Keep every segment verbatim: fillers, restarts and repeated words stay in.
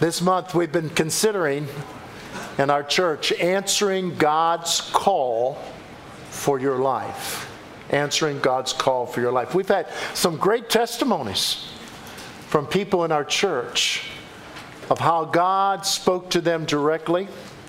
This month we've been considering in our church answering God's call for your life. Answering God's call for your life. We've had some great testimonies from people in our church of how God spoke to them directly,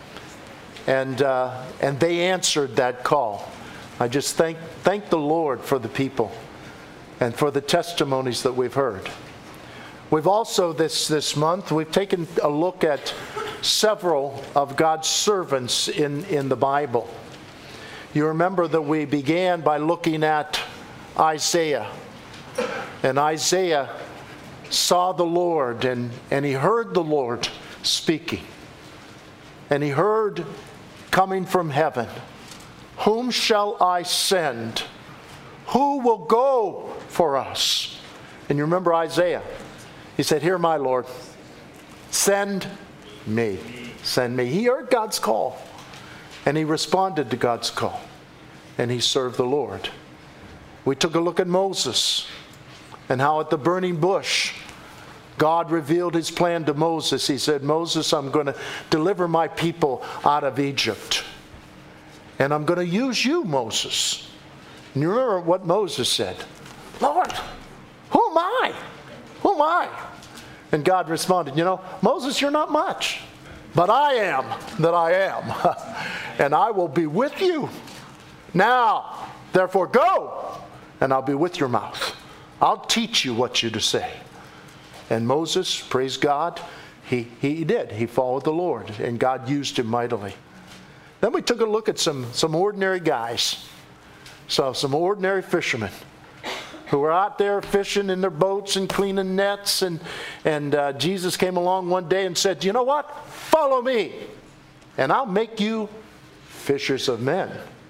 and uh, and they answered that call. I just thank thank the Lord for the people and for the testimonies that we've heard. We've also, this, this month, we've taken a look at several of God's servants in, in the Bible. You remember that we began by looking at Isaiah. And Isaiah saw the Lord, and, and he heard the Lord speaking. And he heard coming from heaven, "Whom shall I send? Who will go for us?" And you remember Isaiah. He said, "Here, my Lord, send me. Send me." He heard God's call, and he responded to God's call, and he served the Lord. We took a look at Moses and how at the burning bush, God revealed his plan to Moses. He said, "Moses, I'm going to deliver my people out of Egypt, and I'm going to use you, Moses." And you remember what Moses said? "Lord, who am I? Who am I?" And God responded, "You know, Moses, you're not much, but I am that I am, and I will be with you. Now, therefore, go, and I'll be with your mouth. I'll teach you what you to say." And Moses, praise God, he, he did. He followed the Lord, and God used him mightily. Then we took a look at some, some ordinary guys, so some ordinary fishermen, who were out there fishing in their boats and cleaning nets. And, and uh, Jesus came along one day and said, "You know what? Follow me, and I'll make you fishers of men."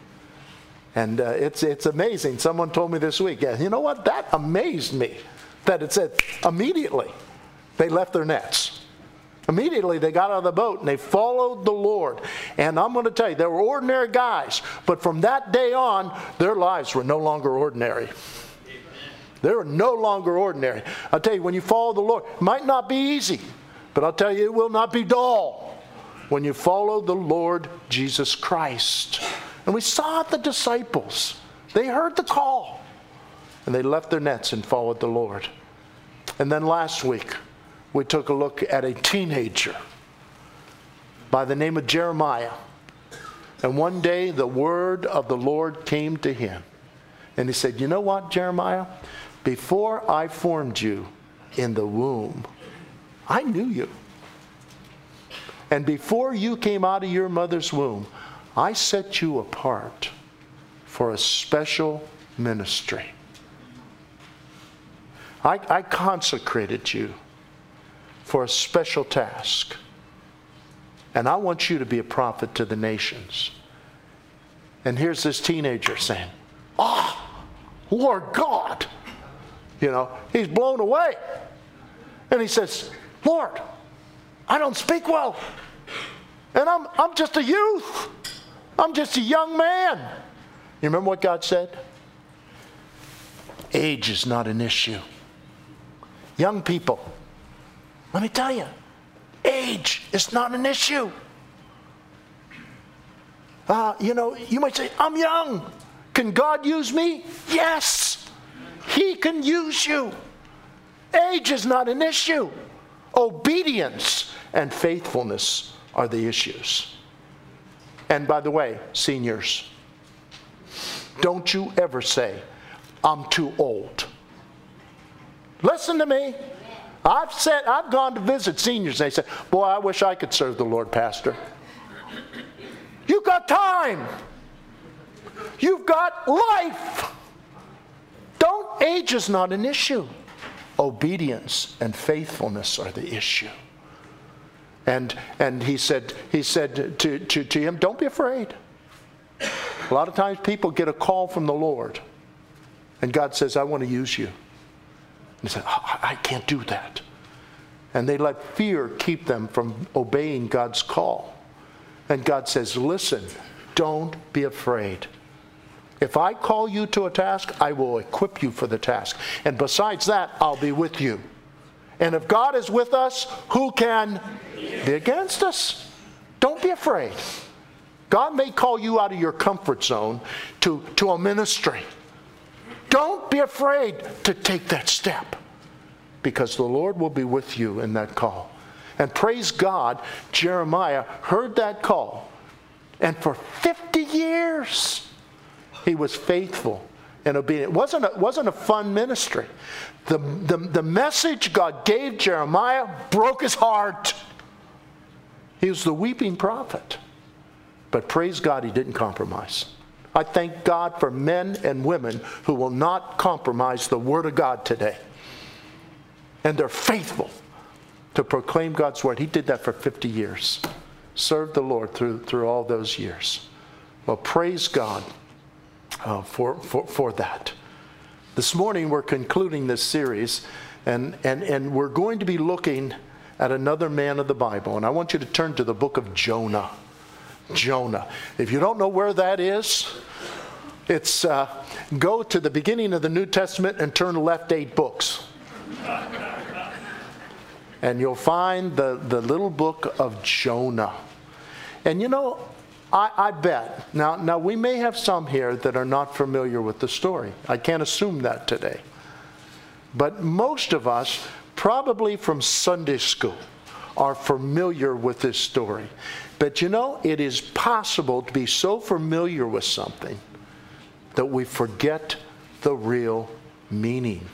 And uh, it's, it's amazing. Someone told me this week, yeah, you know what? That amazed me, that it said immediately they left their nets. Immediately they got out of the boat and they followed the Lord. And I'm going to tell you, they were ordinary guys. But from that day on, their lives were no longer ordinary. They were no longer ordinary. I'll tell you, when you follow the Lord, it might not be easy, but I'll tell you, it will not be dull when you follow the Lord Jesus Christ. And we saw the disciples. They heard the call, and they left their nets and followed the Lord. And then last week, we took a look at a teenager by the name of Jeremiah. And one day, the word of the Lord came to him. And he said, "You know what, Jeremiah? Before I formed you in the womb, I knew you. And before you came out of your mother's womb, I set you apart for a special ministry. I, I consecrated you for a special task. And I want you to be a prophet to the nations." And here's this teenager saying, "Oh, Lord God." You know, he's blown away. And he says, "Lord, I don't speak well. And I'm, I'm just a youth. I'm just a young man." You remember what God said? Age is not an issue. Young people, let me tell you, age is not an issue. Uh, you know, you might say, "I'm young. Can God use me?" Yes. He can use you. Age is not an issue. Obedience and faithfulness are the issues. And by the way, seniors, don't you ever say, "I'm too old." Listen to me. I've said, I've gone to visit seniors, and they say, "Boy, I wish I could serve the Lord, Pastor." You've got time. You've got life. Don't, age is not an issue. Obedience and faithfulness are the issue. And and he said he said to, to, to him, "Don't be afraid." A lot of times people get a call from the Lord, and God says, "I want to use you." And they say, "I, I can't do that." And they let fear keep them from obeying God's call. And God says, "Listen, don't be afraid. If I call you to a task, I will equip you for the task. And besides that, I'll be with you. And if God is with us, who can be against us? Don't be afraid. God may call you out of your comfort zone to, to a ministry. Don't be afraid to take that step, because the Lord will be with you in that call. And praise God, Jeremiah heard that call. And for fifty years, he was faithful and obedient. It wasn't a, wasn't a fun ministry. The, the, the message God gave Jeremiah broke his heart. He was the weeping prophet. But praise God, he didn't compromise. I thank God for men and women who will not compromise the Word of God today. And they're faithful to proclaim God's Word. He did that for fifty years. Served the Lord through, through all those years. Well, praise God uh, for, for, for that. This morning we're concluding this series, and, and, and we're going to be looking at another man of the Bible. And I want you to turn to the book of Jonah. Jonah. If you don't know where that is, it's uh, go to the beginning of the New Testament and turn left eight books. And you'll find the, the little book of Jonah. And you know, I, I bet, now, now we may have some here that are not familiar with the story. I can't assume that today. But most of us, probably from Sunday school, are familiar with this story. But you know, it is possible to be so familiar with something that we forget the real meaning.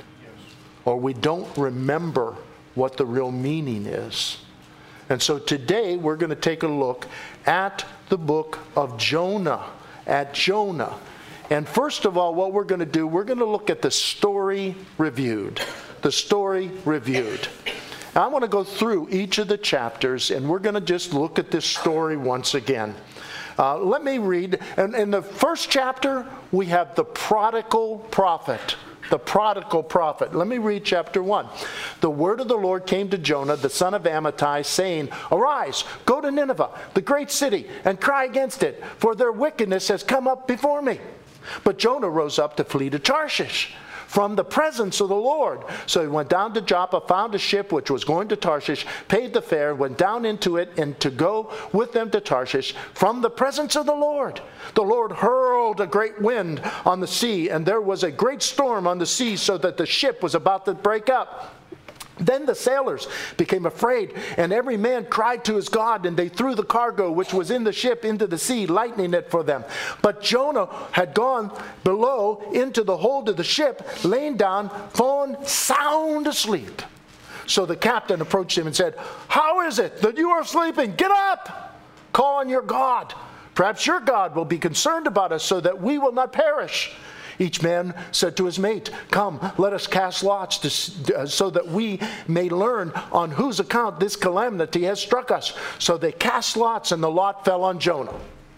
Or we don't remember what the real meaning is. And so today we're going to take a look at the book of Jonah. At Jonah. And first of all, what we're going to do, we're going to look at the story reviewed. The story reviewed. Now, I want to go through each of the chapters, and we're going to just look at this story once again. Uh, let me read. And in the first chapter, we have the prodigal prophet. The prodigal prophet. Let me read chapter one. The word of the Lord came to Jonah, the son of Amittai, saying, Arise, go to Nineveh, the great city, and cry against it, for their wickedness has come up before me. But Jonah rose up to flee to Tarshish from the presence of the Lord. So he went down to Joppa, found a ship which was going to Tarshish, paid the fare, went down into it, and to go with them to Tarshish from the presence of the Lord. The Lord hurled a great wind on the sea, and there was a great storm on the sea, so that the ship was about to break up. Then the sailors became afraid, and every man cried to his God, and they threw the cargo which was in the ship into the sea, lightening it for them. But Jonah had gone below into the hold of the ship, lain down, fallen sound asleep. So the captain approached him and said, How is it that you are sleeping? Get up! Call on your God. Perhaps your God will be concerned about us, so that we will not perish. Each man said to his mate, Come, let us cast lots to, uh, so that we may learn on whose account this calamity has struck us. So they cast lots, and the lot fell on Jonah.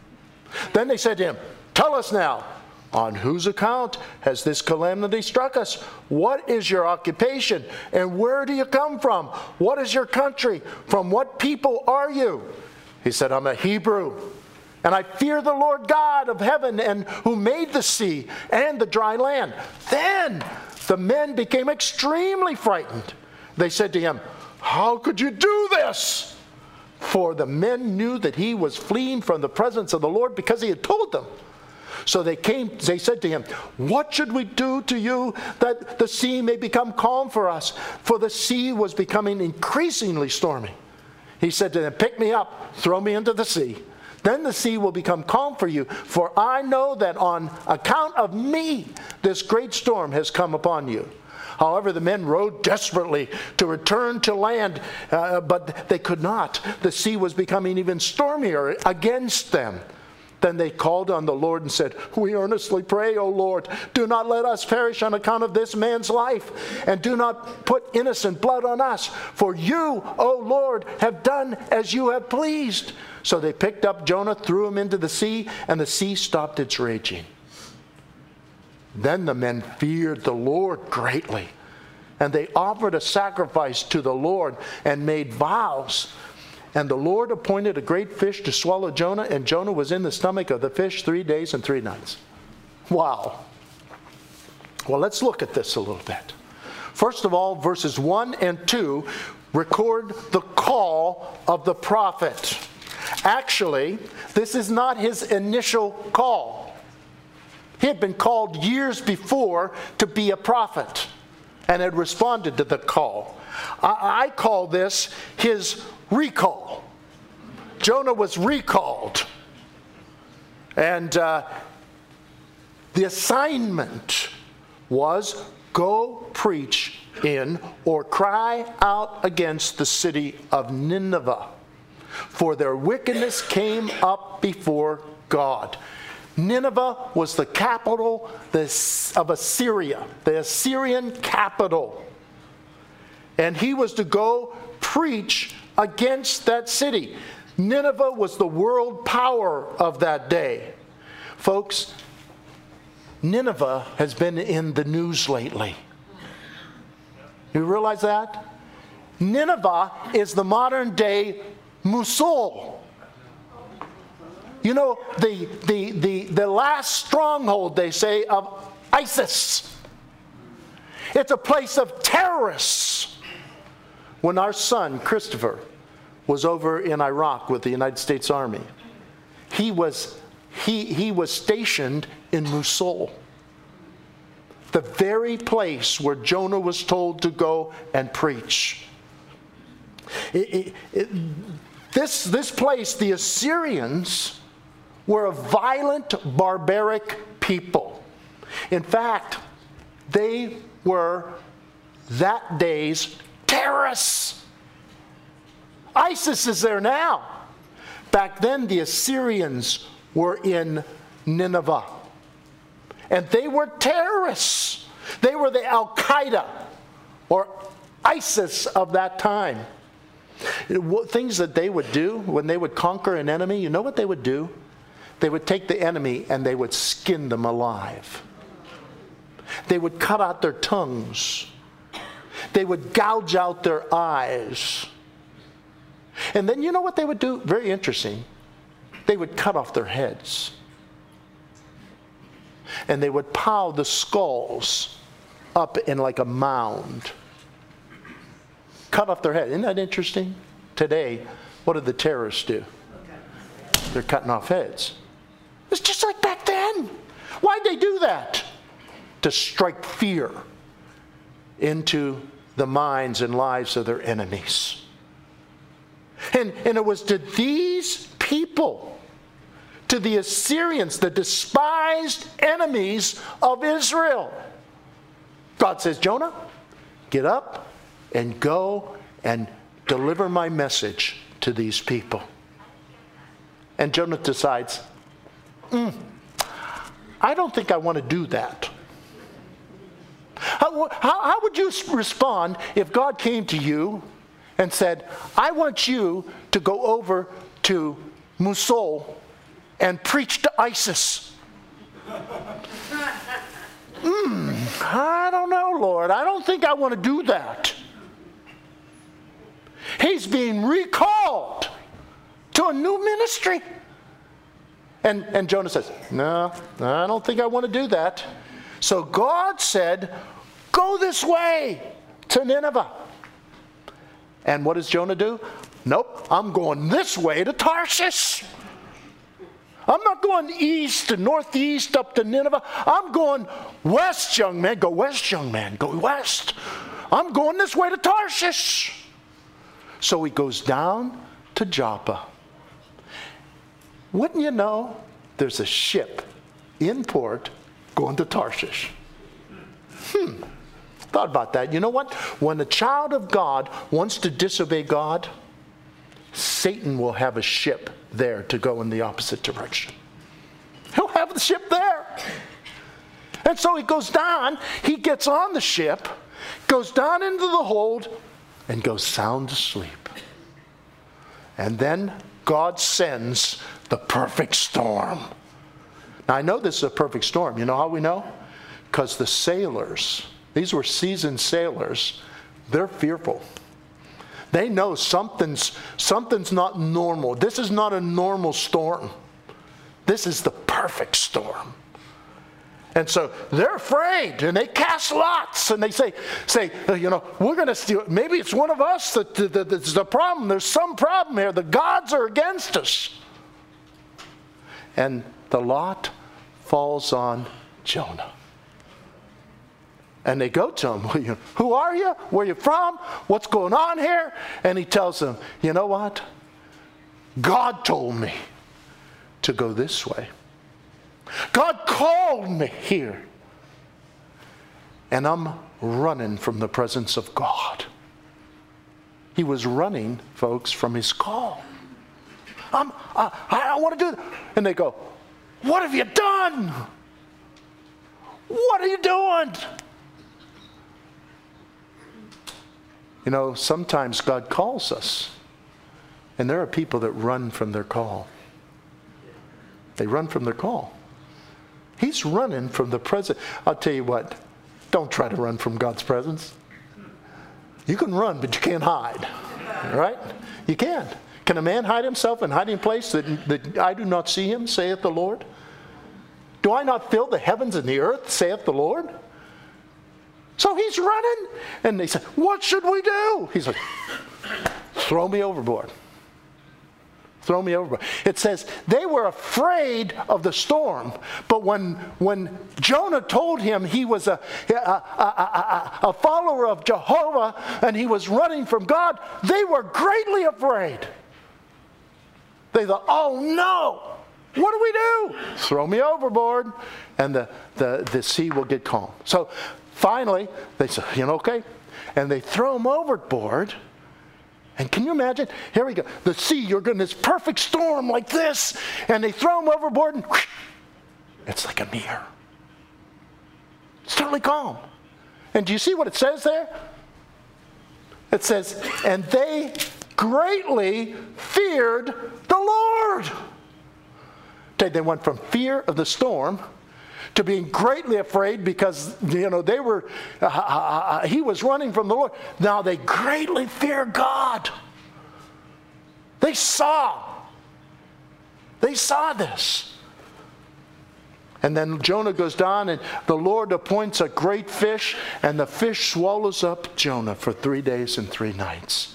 Then they said to him, Tell us now, on whose account has this calamity struck us? What is your occupation, and where do you come from? What is your country? From what people are you? He said, I'm a Hebrew. And I fear the Lord God of heaven, and who made the sea and the dry land. Then the men became extremely frightened. They said to him, How could you do this? For the men knew that he was fleeing from the presence of the Lord, because he had told them. So they came, they said to him, What should we do to you that the sea may become calm for us? For the sea was becoming increasingly stormy. He said to them, Pick me up, throw me into the sea. Then the sea will become calm for you, for I know that on account of me this great storm has come upon you. However, the men rowed desperately to return to land, uh, but they could not. The sea was becoming even stormier against them. Then they called on the Lord and said, We earnestly pray, O Lord, do not let us perish on account of this man's life, and do not put innocent blood on us. For you, O Lord, have done as you have pleased. So they picked up Jonah, threw him into the sea, and the sea stopped its raging. Then the men feared the Lord greatly, and they offered a sacrifice to the Lord and made vows. And the Lord appointed a great fish to swallow Jonah, and Jonah was in the stomach of the fish three days and three nights. Wow. Well, let's look at this a little bit. First of all, verses one and two record the call of the prophet. Actually, this is not his initial call. He had been called years before to be a prophet and had responded to the call. I, I call this his recall. Jonah was recalled. And uh, the assignment was go preach in or cry out against the city of Nineveh, for their wickedness came up before God. Nineveh was the capital of Assyria, the Assyrian capital. And he was to go preach against that city. Nineveh was the world power of that day. Folks, Nineveh has been in the news lately. You realize that? Nineveh is the modern day Mosul. You know, the, the, the, the last stronghold, they say, of ISIS. It's a place of terrorists. When our son, Christopher, was over in Iraq with the United States Army, he was, he, he was stationed in Mosul, the very place where Jonah was told to go and preach. It, it, it, this, this place, the Assyrians, were a violent, barbaric people. In fact, they were that day's terrorists. ISIS is there now. Back then, the Assyrians were in Nineveh. And they were terrorists. They were the Al-Qaeda or ISIS of that time. Things that they would do when they would conquer an enemy, you know what they would do? They would take the enemy and they would skin them alive. They would cut out their tongues. They would gouge out their eyes. And then you know what they would do? Very interesting. They would cut off their heads. And they would pile the skulls up in like a mound. Cut off their head. Isn't that interesting? Today, what do the terrorists do? They're cutting off heads. It's just like back then. Why'd they do that? To strike fear into the minds and lives of their enemies. And, and it was to these people, to the Assyrians, the despised enemies of Israel, God says, Jonah, get up and go and deliver my message to these people. And Jonah decides, mm, I don't think I want to do that. How, how, how would you respond if God came to you and said, I want you to go over to Mosul and preach to ISIS? Hmm, I don't know, Lord. I don't think I want to do that. He's being recalled to a new ministry. And, and Jonah says, no, I don't think I want to do that. So God said, go this way to Nineveh. And what does Jonah do? Nope, I'm going this way to Tarshish. I'm not going east and northeast up to Nineveh. I'm going west, young man. Go west, young man. Go west. I'm going this way to Tarshish. So he goes down to Joppa. Wouldn't you know, there's a ship in port going to Tarshish. Hmm. Thought about that. You know what? When a child of God wants to disobey God, Satan will have a ship there to go in the opposite direction. He'll have the ship there. And so he goes down, he gets on the ship, goes down into the hold, and goes sound asleep. And then God sends the perfect storm. Now I know this is a perfect storm. You know how we know? Because the sailors, these were seasoned sailors, they're fearful. They know something's, something's not normal. This is not a normal storm. This is the perfect storm. And so they're afraid, and they cast lots, and they say, say, you know, we're going to steal. Maybe it's one of us that, that, that that's the problem. There's some problem here. The gods are against us. And the lot falls on Jonah. And they go to him, who are you? Where are you from? What's going on here? And he tells them, you know what? God told me to go this way. God called me here. And I'm running from the presence of God. He was running, folks, from his call. I'm, I, I want to do that. And they go, what have you done? What are you doing? You know, sometimes God calls us. And there are people that run from their call. They run from their call. He's running from the presence. I'll tell you what, don't try to run from God's presence. You can run, but you can't hide. Right? You can't. Can a man hide himself in a hiding place that, that I do not see him, saith the Lord? Do I not fill the heavens and the earth, saith the Lord? So he's running. And they say, what should we do? He's like, throw me overboard. Throw me overboard. It says they were afraid of the storm, but when when Jonah told him he was a, a, a, a, a follower of Jehovah and he was running from God, they were greatly afraid. They thought, oh no, what do we do? Throw me overboard and the, the, the sea will get calm. So finally, they said, you know, okay. And they throw him overboard. And can you imagine? Here we go. The sea, you're getting this perfect storm like this. And they throw him overboard and whoosh, it's like a mirror. It's totally calm. And do you see what it says there? It says, and they greatly feared the Lord. They went from fear of the storm to being greatly afraid because, you know, they were, uh, uh, he was running from the Lord. Now they greatly fear God. They saw. They saw this. And then Jonah goes down and the Lord appoints a great fish and the fish swallows up Jonah for three days and three nights.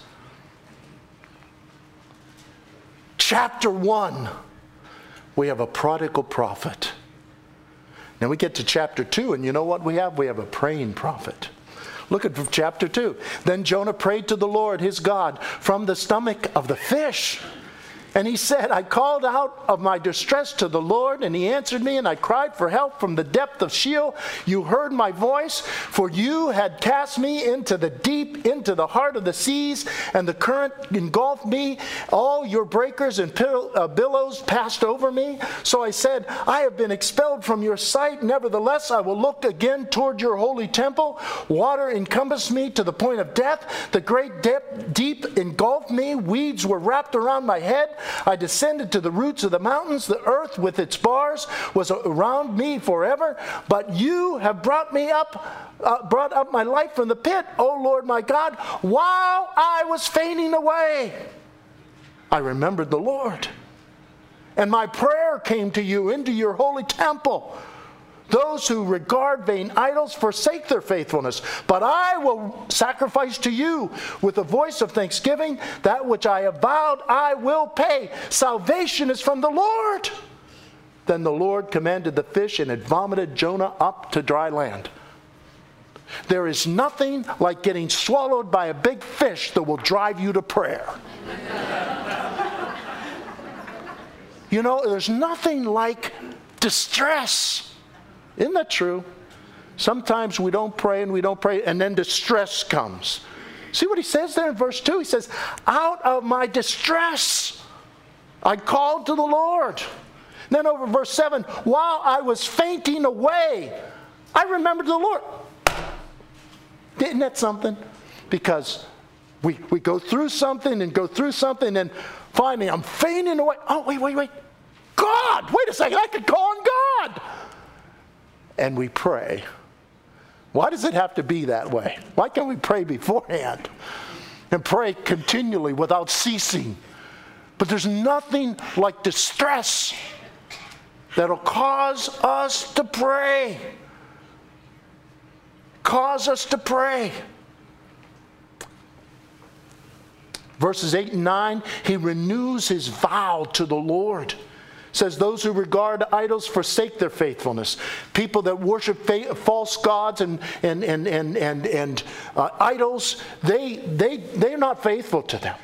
Chapter one, we have a prodigal prophet. Now we get to chapter two, and you know what we have? We have a praying prophet. Look at chapter two. Then Jonah prayed to the Lord his God from the stomach of the fish. And he said, I called out of my distress to the Lord, and he answered me, and I cried for help from the depth of Sheol. You heard my voice, for you had cast me into the deep, into the heart of the seas, and the current engulfed me. All your breakers and billows passed over me. So I said, I have been expelled from your sight. Nevertheless, I will look again toward your holy temple. Water encompassed me to the point of death. The great depth, deep engulfed me. Weeds were wrapped around my head. I descended to the roots of the mountains. The earth with its bars was around me forever. But you have brought me up, uh, brought up my life from the pit, O Lord my God, while I was fainting away. I remembered the Lord, and my prayer came to you into your holy temple. Those who regard vain idols forsake their faithfulness, but I will sacrifice to you with a voice of thanksgiving. That which I have vowed I will pay. Salvation is from the Lord. Then the Lord commanded the fish, and it vomited Jonah up to dry land. There is nothing like getting swallowed by a big fish that will drive you to prayer. You know, there's nothing like distress. Isn't that true? Sometimes we don't pray and we don't pray, and then distress comes. See what he says there in verse two? He says, out of my distress, I called to the Lord. Then over verse seven, while I was fainting away, I remembered the Lord. Isn't that something? Because we, we go through something and go through something, and finally I'm fainting away. Oh, wait, wait, wait. God, wait a second, I could call on God. And we pray. Why does it have to be that way? Why can't we pray beforehand and pray continually without ceasing? But there's nothing like distress. that'll cause us to pray. Cause us to pray. Verses eight and nine, he renews his vow to the Lord. It says, those who regard idols forsake their faithfulness. People that worship fa- false gods and and and and and, and uh, idols, they they they're not faithful to them.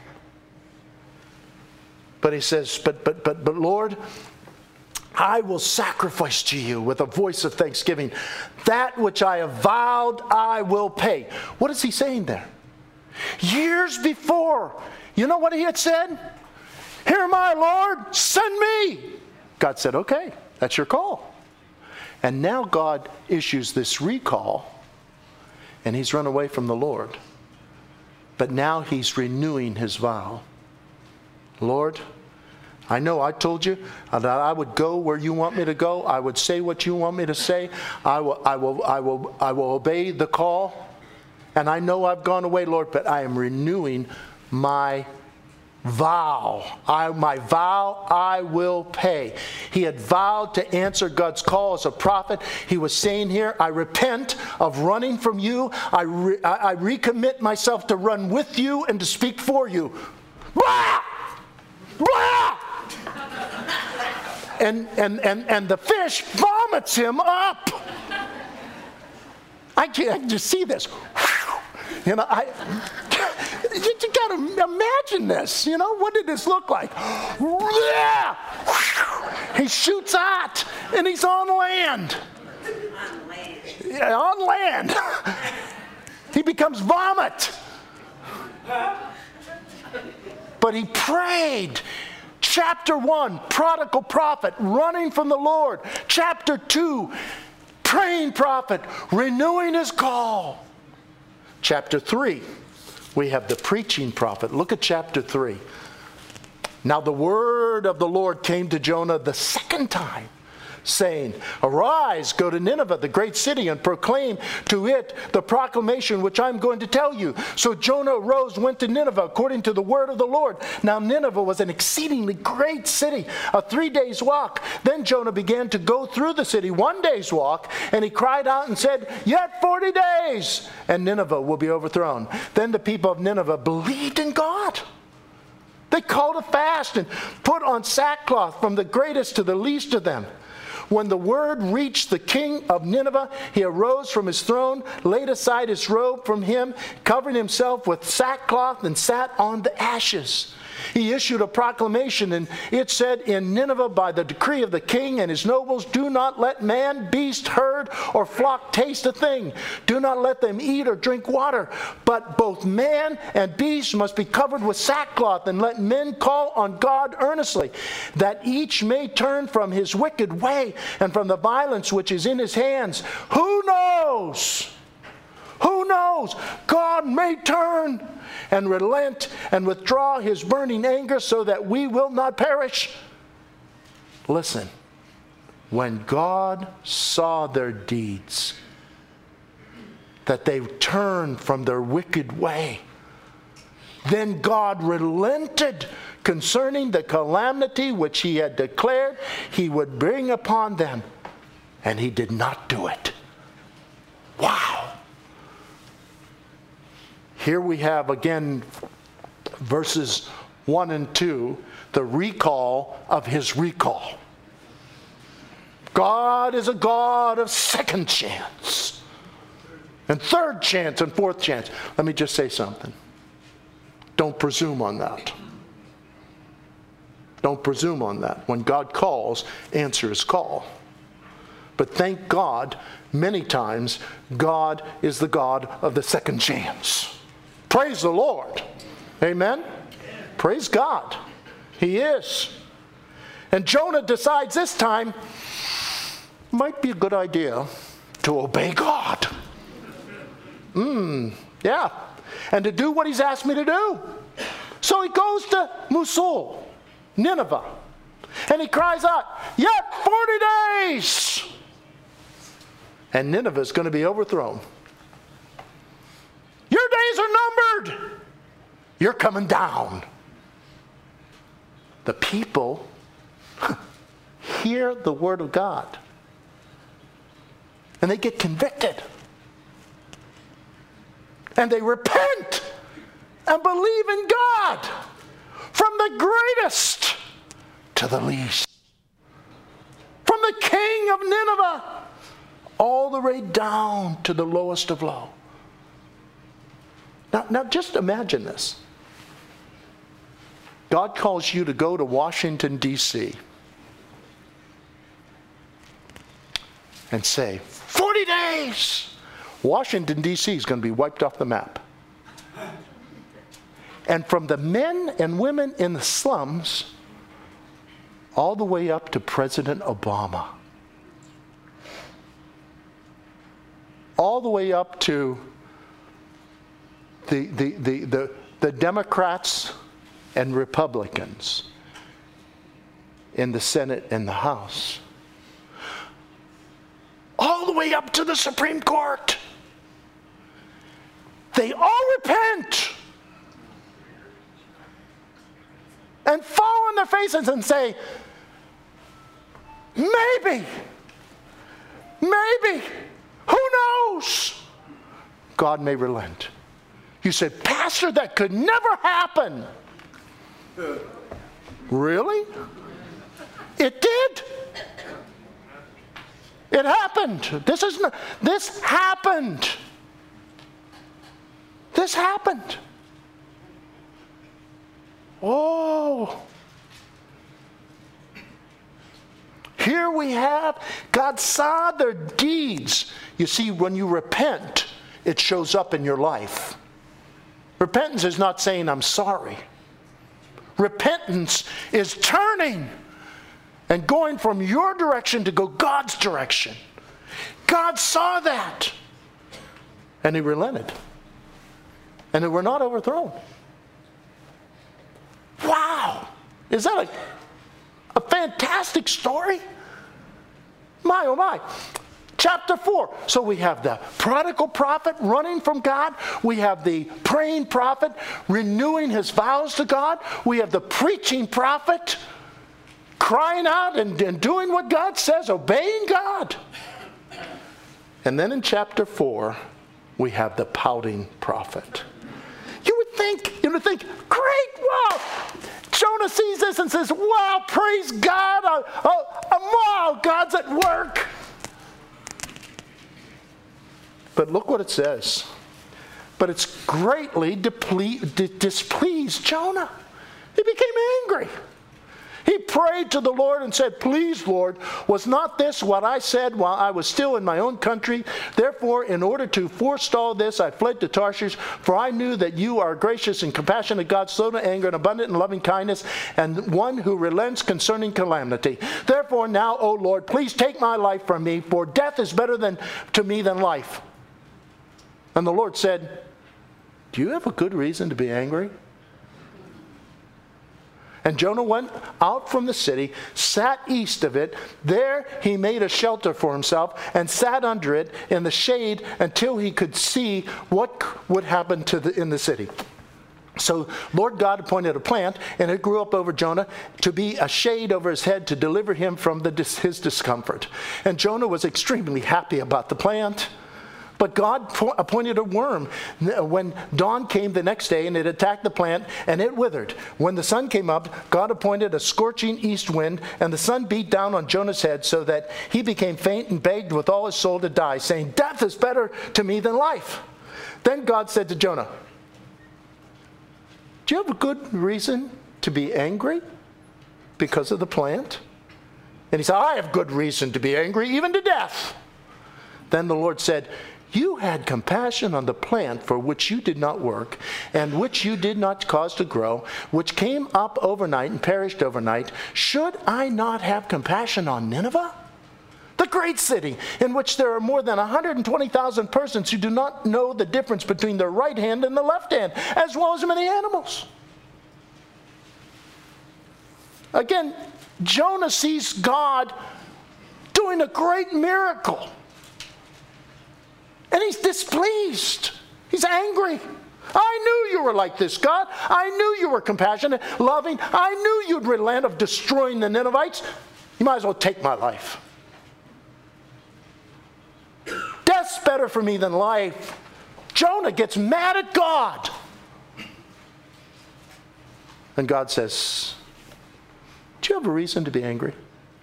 But he says, but but but but Lord, I will sacrifice to you with a voice of thanksgiving. That which I have vowed, I will pay. What is he saying there? Years before, you know what he had said? Here am I, Lord, send me. God said, okay, that's your call. And now God issues this recall, and he's run away from the Lord. But now he's renewing his vow. Lord, I know I told you that I would go where you want me to go. I would say what you want me to say. I will, I will, I will, I will obey the call. And I know I've gone away, Lord, but I am renewing my vow. I, my vow I will pay. He had vowed to answer God's call as a prophet. He was saying here, I repent of running from you. I, re, I, I recommit myself to run with you and to speak for you. Blah! Blah! And, and, and, and the fish vomits him up. I can, I can just see this. You know, I, you, you got to imagine this. You know, what did this look like? He shoots out, and he's on land. On land. Yeah, on land. He becomes vomit. But he prayed. Chapter one, prodigal prophet, running from the Lord. Chapter two, praying prophet, renewing his call. Chapter three, we have the preaching prophet. Look at chapter three. Now the word of the Lord came to Jonah the second time, saying, arise, go to Nineveh, the great city, and proclaim to it the proclamation which I'm going to tell you. So Jonah arose, went to Nineveh, according to the word of the Lord. Now Nineveh was an exceedingly great city, a three days walk. Then Jonah began to go through the city, one day's walk, and he cried out and said, yet forty days, and Nineveh will be overthrown. Then the people of Nineveh believed in God. They called a fast and put on sackcloth from the greatest to the least of them. When the word reached the king of Nineveh, he arose from his throne, laid aside his robe from him, covered himself with sackcloth, and sat on the ashes. He issued a proclamation, and it said, in Nineveh, by the decree of the king and his nobles, do not let man, beast, herd, or flock taste a thing. Do not let them eat or drink water. But both man and beast must be covered with sackcloth, and let men call on God earnestly, that each may turn from his wicked way and from the violence which is in his hands. Who knows? Who knows? God may turn and relent and withdraw his burning anger so that we will not perish. Listen, when God saw their deeds, that they turned from their wicked way, then God relented concerning the calamity which he had declared he would bring upon them, and he did not do it. Wow. Here we have again verses one and two, the recall of his recall. God is a God of second chance and third chance and fourth chance. Let me just say something. Don't presume on that. Don't presume on that. When God calls, answer his call. But thank God, many times, God is the God of the second chance. Praise the Lord. Amen? Praise God. He is. And Jonah decides this time, might be a good idea to obey God. Hmm, yeah. And to do what he's asked me to do. So he goes to Mosul, Nineveh, and he cries out, yet forty days, and Nineveh is going to be overthrown. Your days are numbered. You're coming down. The people hear the word of God. And they get convicted. And they repent and believe in God. From the greatest to the least. From the king of Nineveh all the way down to the lowest of low. Now, now just imagine this. God calls you to go to Washington, D C and say, forty days, Washington, D C is going to be wiped off the map. And from the men and women in the slums, all the way up to President Obama. All the way up to the, the, the, the, the Democrats and Republicans in the Senate and the House. All the way up to the Supreme Court. They all repent and fall on their faces and say, maybe, maybe, who knows? God may relent. You said, Pastor, that could never happen. Really? It did. It happened. This is not, this happened. This happened. Oh. Here we have, God saw their deeds. You see, when you repent, it shows up in your life. Repentance is not saying, I'm sorry. Repentance is turning and going from your direction to go God's direction. God saw that. And he relented. And they were not overthrown. Wow! Is that a, a fantastic story? My, oh my. Chapter four. So we have the prodigal prophet running from God. We have the praying prophet renewing his vows to God. We have the preaching prophet crying out and, and doing what God says, obeying God. And then in chapter four, we have the pouting prophet. You would think, you would think, great, wow. Jonah sees this and says, wow, praise God. Oh, oh, wow, God's at work. But look what it says. But it's greatly deple- di- displeased Jonah. He became angry. He prayed to the Lord and said, please, Lord, was not this what I said while I was still in my own country? Therefore, in order to forestall this, I fled to Tarshish, for I knew that you are gracious and compassionate God, slow to anger and abundant in loving kindness, and one who relents concerning calamity. Therefore, now, O Lord, please take my life from me, for death is better than to me than life. And the Lord said, do you have a good reason to be angry? And Jonah went out from the city, sat east of it. There he made a shelter for himself and sat under it in the shade until he could see what would happen to the, in the city. So Lord God appointed a plant, and it grew up over Jonah to be a shade over his head to deliver him from the, his discomfort. And Jonah was extremely happy about the plant. But God appointed a worm when dawn came the next day, and it attacked the plant, and it withered. When the sun came up, God appointed a scorching east wind, and the sun beat down on Jonah's head so that he became faint and begged with all his soul to die, saying, death is better to me than life. Then God said to Jonah, do you have a good reason to be angry because of the plant? And he said, I have good reason to be angry, even to death. Then the Lord said, you had compassion on the plant for which you did not work, and which you did not cause to grow, which came up overnight and perished overnight. Should I not have compassion on Nineveh, the great city, in which there are more than one hundred twenty thousand persons who do not know the difference between their right hand and the left hand, as well as many animals? Again, Jonah sees God doing a great miracle. And he's displeased. He's angry. I knew you were like this, God. I knew you were compassionate, loving. I knew you'd relent of destroying the Ninevites. You might as well take my life. Death's better for me than life. Jonah gets mad at God. And God says, do you have a reason to be angry?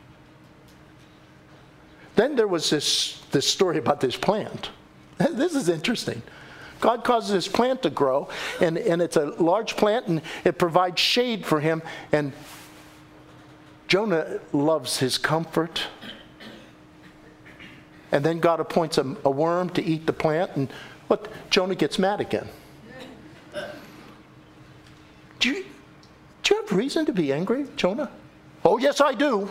Then there was this, this story about this plant. This is interesting. God causes this plant to grow, and, and it's a large plant, and it provides shade for him. And Jonah loves his comfort. And then God appoints a, a worm to eat the plant, and what? Jonah gets mad again. Do you, do you have reason to be angry, Jonah? Oh, yes, I do.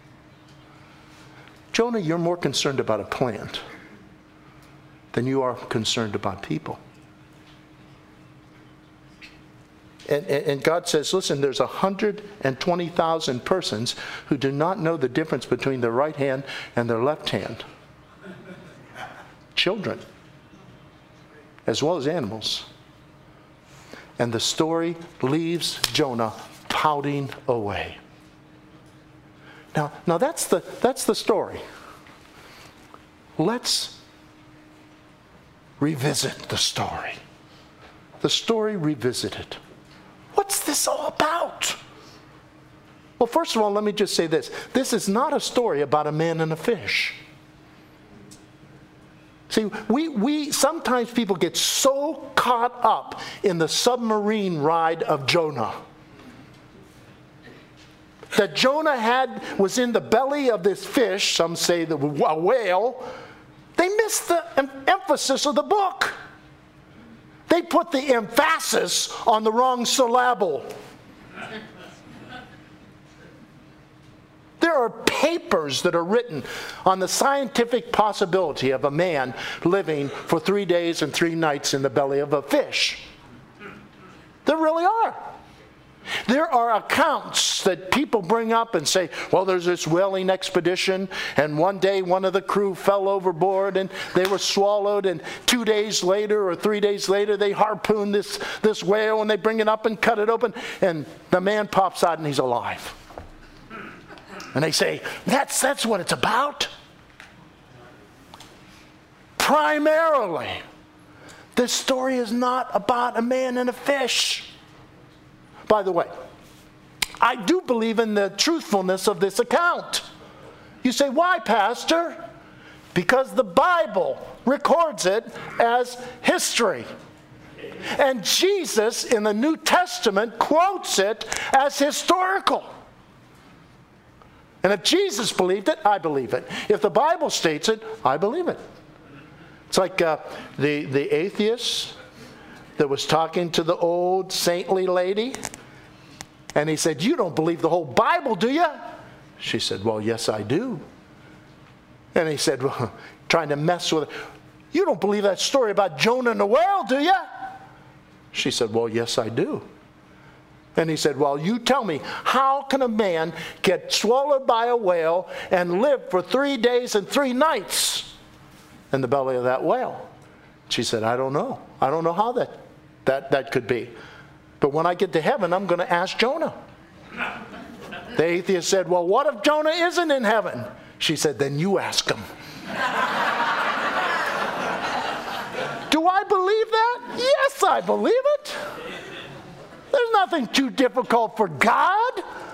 Jonah, you're more concerned about a plant than you are concerned about people. And, and, and God says, listen, there's one hundred twenty thousand persons who do not know the difference between their right hand and their left hand. Children, as well as animals. And the story leaves Jonah pouting away. Now, now that's the that's the story. Let's revisit the story. The story revisited. What's this all about? Well, first of all, let me just say this. This is not a story about a man and a fish. See, we, we sometimes people get so caught up in the submarine ride of Jonah that Jonah had was in the belly of this fish, some say the a whale. They missed the em- emphasis of the book. They put the emphasis on the wrong syllable. There are papers that are written on the scientific possibility of a man living for three days and three nights in the belly of a fish. There really are. There are accounts that people bring up and say, well, there's this whaling expedition, and one day one of the crew fell overboard and they were swallowed, and two days later or three days later they harpoon this, this whale and they bring it up and cut it open, and the man pops out and he's alive. And they say, that's, that's what it's about. Primarily, this story is not about a man and a fish. By the way, I do believe in the truthfulness of this account. You say, why, Pastor? Because the Bible records it as history. And Jesus in the New Testament quotes it as historical. And if Jesus believed it, I believe it. If the Bible states it, I believe it. It's like uh, the, the atheist that was talking to the old saintly lady. And he said, you don't believe the whole Bible, do you? She said, well, yes, I do. And he said, well, trying to mess with her, you don't believe that story about Jonah and the whale, do you? She said, well, yes, I do. And he said, well, you tell me, how can a man get swallowed by a whale and live for three days and three nights in the belly of that whale? She said, I don't know. I don't know how that, that, that could be. But when I get to heaven, I'm going to ask Jonah. The atheist said, well, what if Jonah isn't in heaven? She said, then you ask him. Do I believe that? Yes, I believe it. There's nothing too difficult for God.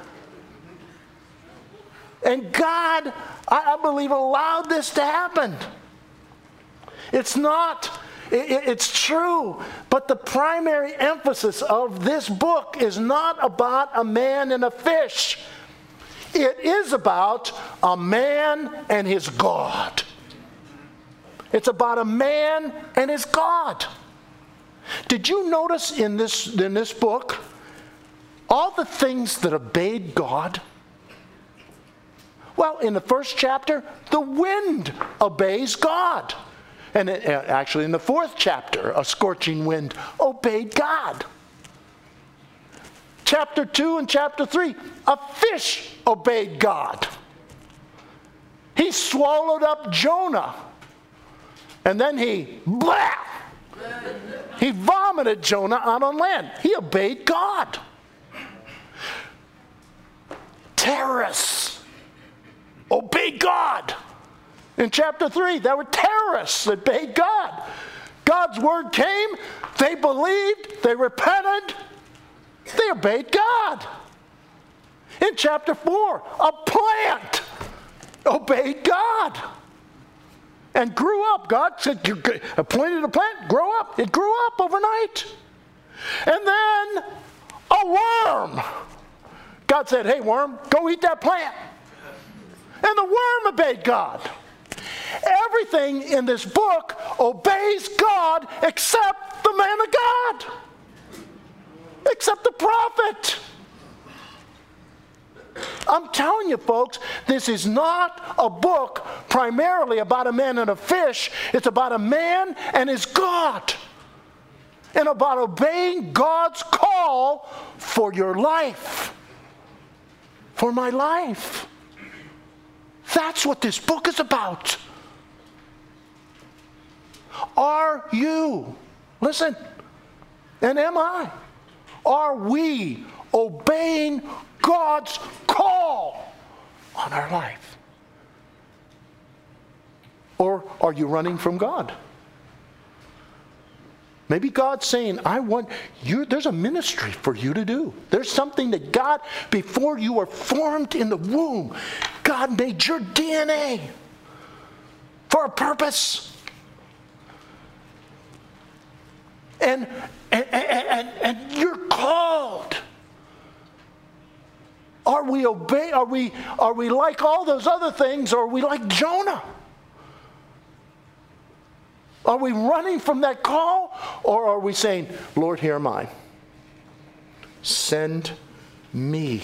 And God, I, I believe, allowed this to happen. It's not, it, it's true, but the primary emphasis of this book is not about a man and a fish. It is about a man and his God. It's about a man and his God. Did you notice in this, in this book all the things that obeyed God? Well, in the first chapter, the wind obeys God. And it, actually in the fourth chapter, a scorching wind obeyed God. Chapter two and chapter three, a fish obeyed God. He swallowed up Jonah. And then he, blah! He vomited Jonah out on land. He obeyed God. Terrorists In chapter three, there were terrorists that obeyed God. God's word came, they believed, they repented, they obeyed God. In chapter four, a plant obeyed God and grew up. God said, you appointed a plant, grow up. It grew up overnight. And then a worm. God said, hey, worm, go eat that plant. And the worm obeyed God. Everything in this book obeys God except the man of God, except the prophet. I'm telling you, folks, this is not a book primarily about a man and a fish. It's about a man and his God, and about obeying God's call for your life, for my life. That's what this book is about. Are you, listen, and am I, are we obeying God's call on our life? Or are you running from God? Maybe God's saying, I want you, there's a ministry for you to do. There's something that God, before you were formed in the womb, God made your D N A for a purpose. And, and, and, and you're called. Are we obey? Are we, are we like all those other things, or are we like Jonah? Are we running from that call, or are we saying, Lord, here am I. Send me.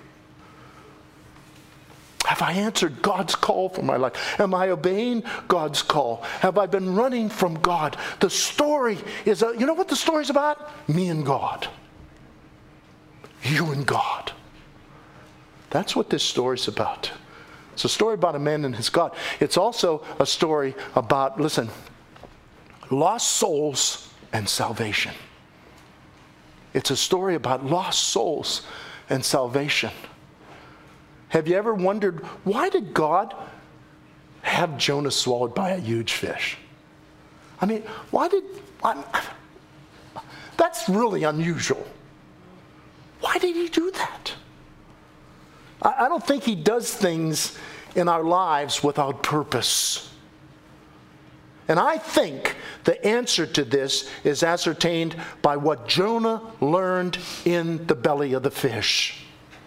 Have I answered God's call for my life? Am I obeying God's call? Have I been running from God? The story is, a, you know what the story's about? Me and God. You and God. That's what this story's about. It's a story about a man and his God. It's also a story about, listen, lost souls and salvation. It's a story about lost souls and salvation. Have you ever wondered, why did God have Jonah swallowed by a huge fish? I mean, why did, I'm, that's really unusual. Why did he do that? I, I don't think he does things in our lives without purpose. And I think the answer to this is ascertained by what Jonah learned in the belly of the fish.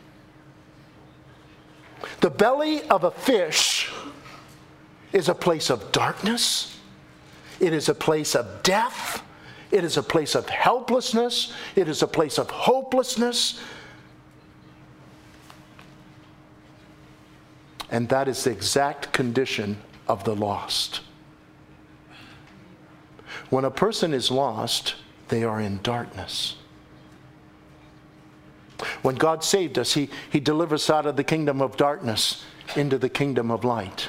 The belly of a fish is a place of darkness. It is a place of death. It is a place of helplessness. It is a place of hopelessness. And that is the exact condition of the lost. When a person is lost, they are in darkness. When God saved us, he, he delivers us out of the kingdom of darkness into the kingdom of light.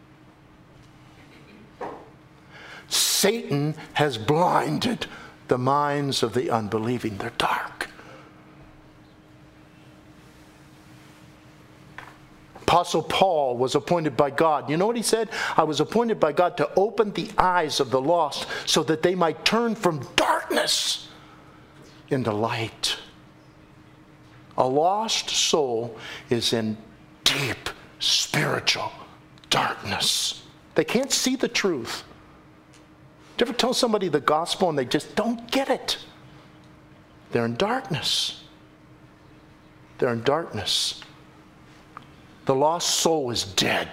Satan has blinded the minds of the unbelieving. They're dark. Apostle Paul was appointed by God. You know what he said? I was appointed by God to open the eyes of the lost so that they might turn from darkness into light. A lost soul is in deep spiritual darkness. They can't see the truth. Do you ever tell somebody the gospel and they just don't get it? They're in darkness. They're in darkness. The lost soul is dead.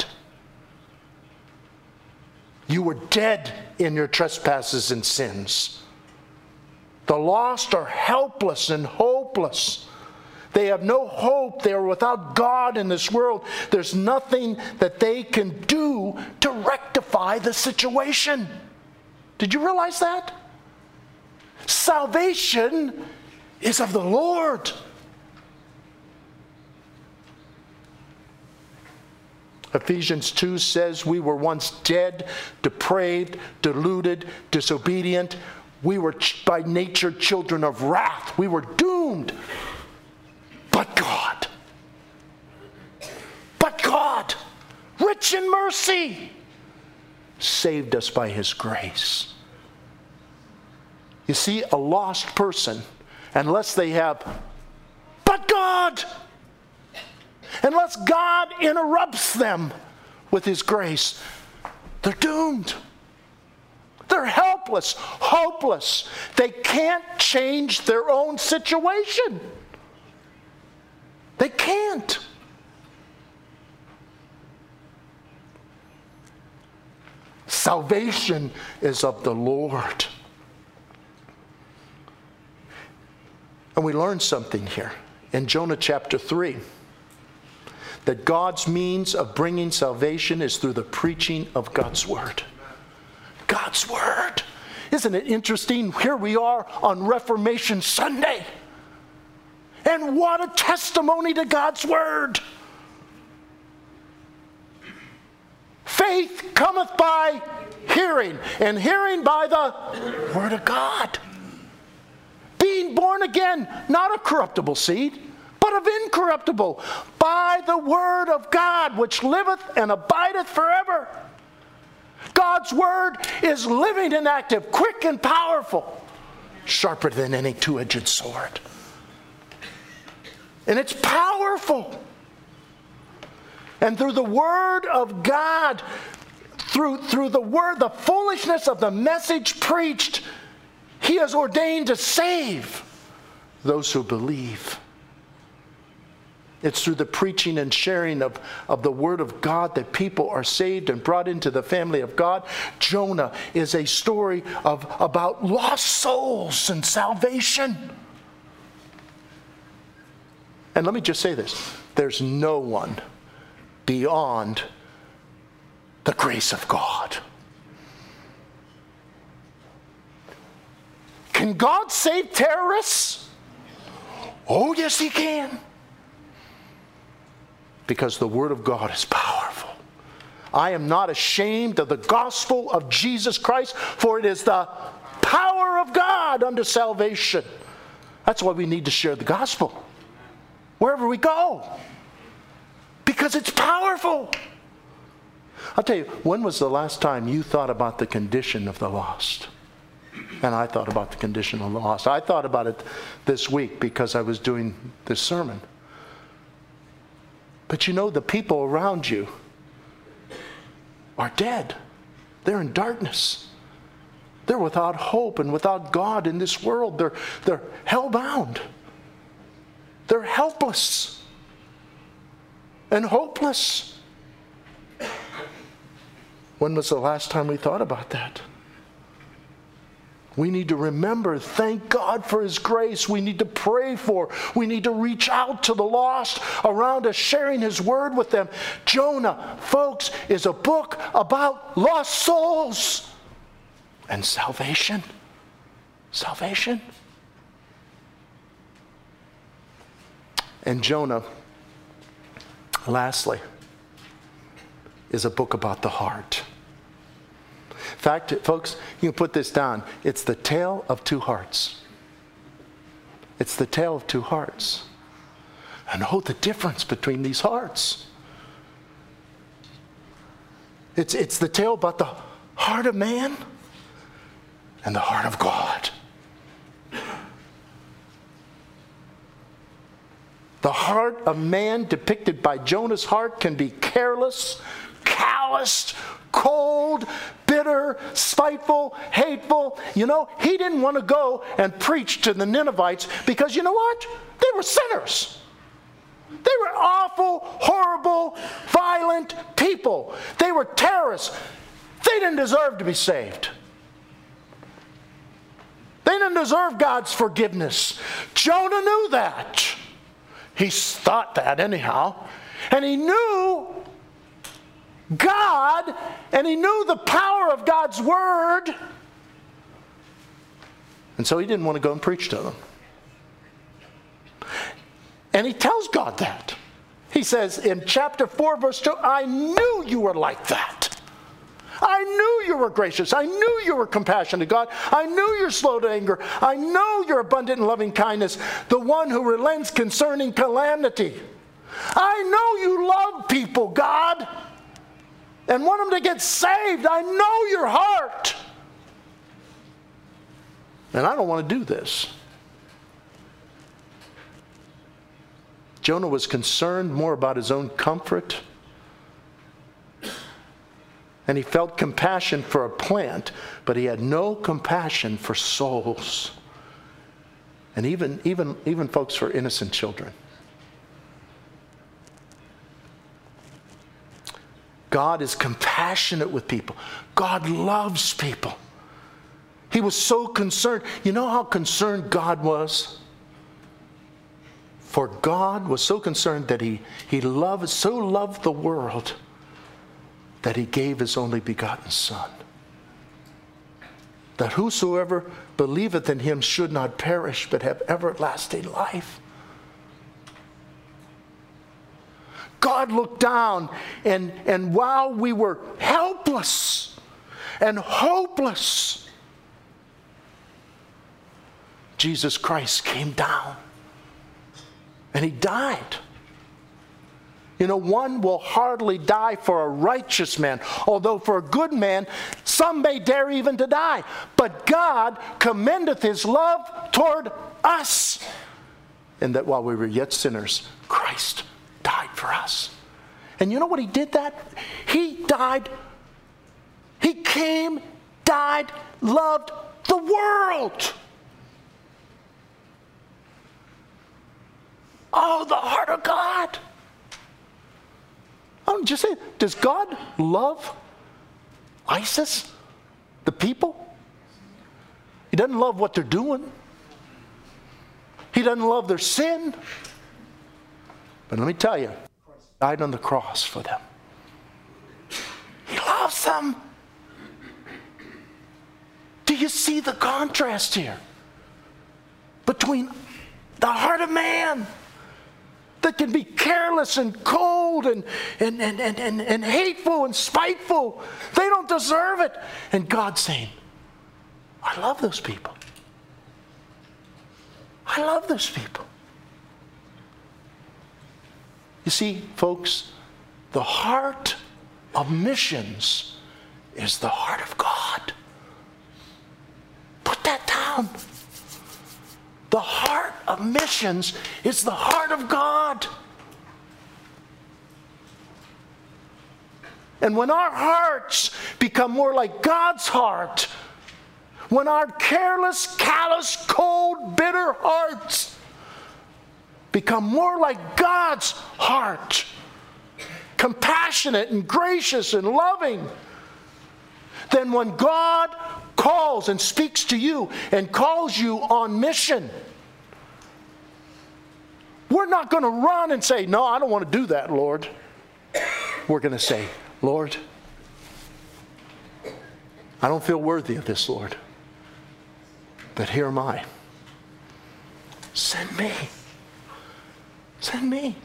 You were dead in your trespasses and sins. The lost are helpless and hopeless. They have no hope. They are without God in this world. There's nothing that they can do to rectify the situation. Did you realize that? Salvation is of the Lord. Ephesians two says we were once dead, depraved, deluded, disobedient. We were by nature children of wrath. We were doomed. But God, but God, rich in mercy, saved us by his grace. You see, a lost person, unless they have, but God, unless God interrupts them with his grace, they're doomed. They're helpless, hopeless. They can't change their own situation. They can't. Salvation is of the Lord. And we learn something here in Jonah chapter three. That God's means of bringing salvation is through the preaching of God's word. God's word. Isn't it interesting? Here we are on Reformation Sunday. And what a testimony to God's word. Faith cometh by hearing, and hearing by the word of God. Being born again, not a corruptible seed, but of incorruptible, by the word of God, which liveth and abideth forever. God's word is living and active, quick and powerful, sharper than any two-edged sword. And it's powerful. And through the word of God, through, through the word, the foolishness of the message preached, he has ordained to save those who believe. It's through the preaching and sharing of, of the word of God that people are saved and brought into the family of God. Jonah is a story of about lost souls and salvation. And let me just say this. There's no one beyond the grace of God. Can God save terrorists? Oh, yes, he can. Because the word of God is powerful. I am not ashamed of the gospel of Jesus Christ, for it is the power of God unto salvation. That's why we need to share the gospel wherever we go. Because it's powerful. I'll tell you, when was the last time you thought about the condition of the lost? And I thought about the condition of the lost. I thought about it this week because I was doing this sermon. But you know, the people around you are dead. They're in darkness. They're without hope and without God in this world. They're, they're hell-bound. They're helpless and hopeless. When was the last time we thought about that? We need to remember, thank God for his grace. We need to pray for. We need to reach out to the lost around us, sharing his word with them. Jonah, folks, is a book about lost souls and salvation. Salvation. And Jonah, lastly, is a book about the heart. In fact, folks, you can put this down. It's the tale of two hearts. It's the tale of two hearts. And oh, the difference between these hearts. It's, it's the tale about the heart of man and the heart of God. The heart of man depicted by Jonah's heart can be careless, calloused, cold, bitter, spiteful, hateful. You know, he didn't want to go and preach to the Ninevites because you know what? They were sinners. They were awful, horrible, violent people. They were terrorists. They didn't deserve to be saved. They didn't deserve God's forgiveness. Jonah knew that. He thought that anyhow. And he knew God, and he knew the power of God's word. And so he didn't want to go and preach to them. And he tells God that. He says in chapter four, verse two, I knew you were like that. I knew you were gracious. I knew you were compassionate, God. I knew you're slow to anger. I know you're abundant in loving kindness, the one who relents concerning calamity. I know you love people, God. and want them to get saved. I know your heart. And I don't want to do this. Jonah was concerned more about his own comfort, and he felt compassion for a plant, but he had no compassion for souls, and even, even, even folks, for innocent children. God is compassionate with people. God loves people. He was so concerned. You know how concerned God was? For God was so concerned that he, he loved, so loved the world that he gave his only begotten Son, that whosoever believeth in him should not perish but have everlasting life. God looked down, and, and while we were helpless and hopeless, Jesus Christ came down and he died. You know, one will hardly die for a righteous man, although for a good man, some may dare even to die. But God commendeth his love toward us, in that while we were yet sinners, Christ died for us. And you know what he did that? He died, he came, died, loved the world. Oh, the heart of God. I'm just saying, does God love ISIS, the people? He doesn't love what they're doing. He doesn't love their sin. But let me tell you, Christ died on the cross for them. He loves them. Do you see the contrast here between the heart of man that can be careless and cold and, and, and, and, and, and hateful and spiteful? They don't deserve it. And God saying, I love those people. I love those people. You see, folks, the heart of missions is the heart of God. Put that down. The heart of missions is the heart of God. And when our hearts become more like God's heart, when our careless, callous, cold, bitter hearts become more like God's heart, compassionate and gracious and loving, then when God calls and speaks to you and calls you on mission, we're not going to run and say, no, I don't want to do that, Lord. We're going to say, Lord, I don't feel worthy of this, Lord, but here am I. Send me. Send me.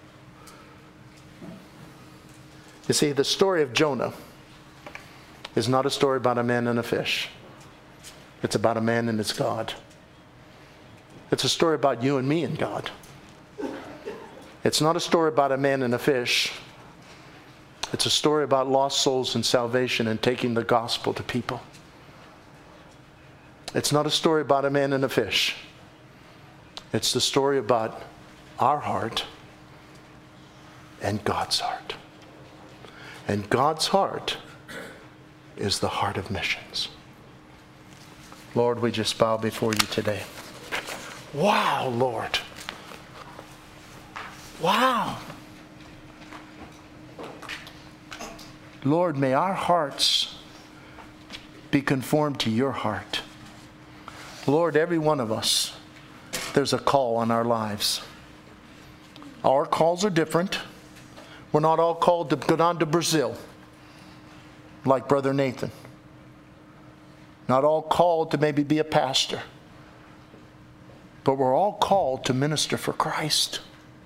You see, the story of Jonah is not a story about a man and a fish. It's about a man and his God. It's a story about you and me and God. It's not a story about a man and a fish. It's a story about lost souls and salvation and taking the gospel to people. It's not a story about a man and a fish. It's the story about our heart and God's heart. And God's heart is the heart of missions. Lord, we just bow before you today. Wow, Lord. Wow. Lord, may our hearts be conformed to your heart. Lord, every one of us, there's a call on our lives. Our calls are different. We're not all called to go down to Brazil, like Brother Nathan. Not all called to maybe be a pastor. But we're all called to minister for Christ.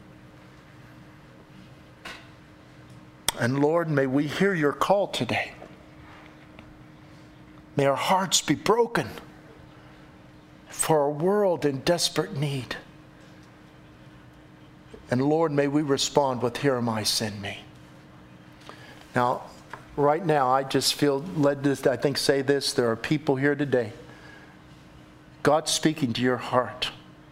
And Lord, may we hear your call today. May our hearts be broken for a world in desperate need. And Lord, may we respond with, here am I, send me. Now, right now, I just feel led to, I think, say this. There are people here today. God's speaking to your heart.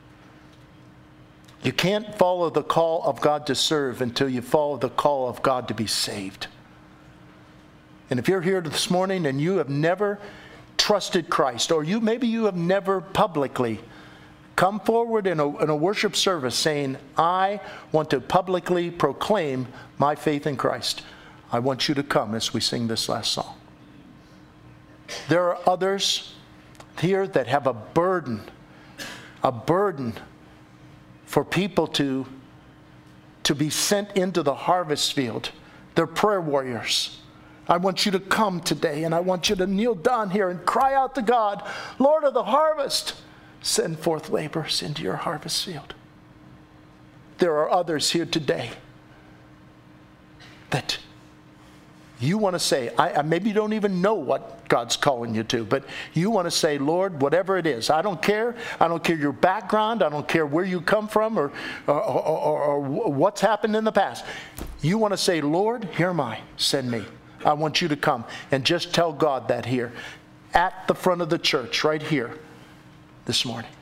You can't follow the call of God to serve until you follow the call of God to be saved. And if you're here this morning and you have never trusted Christ, or you maybe you have never publicly come forward in a, in a worship service saying, I want to publicly proclaim my faith in Christ, I want you to come as we sing this last song. There are others here that have a burden, a burden for people to, to be sent into the harvest field. They're prayer warriors. I want you to come today, and I want you to kneel down here and cry out to God, Lord of the harvest, send forth laborers into your harvest field. There are others here today that you want to say, I, I maybe you don't even know what God's calling you to, but you want to say, Lord, whatever it is, I don't care. I don't care your background. I don't care where you come from or, or, or, or what's happened in the past. You want to say, Lord, here am I. Send me. I want you to come and just tell God that here at the front of the church right here this morning.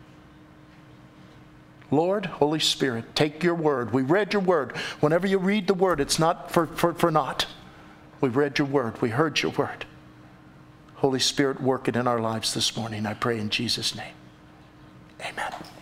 Lord, Holy Spirit, take your word. We read your word. Whenever you read the word, it's not for, for, for naught. We read your word. We heard your word. Holy Spirit, work it in our lives this morning. I pray in Jesus' name. Amen.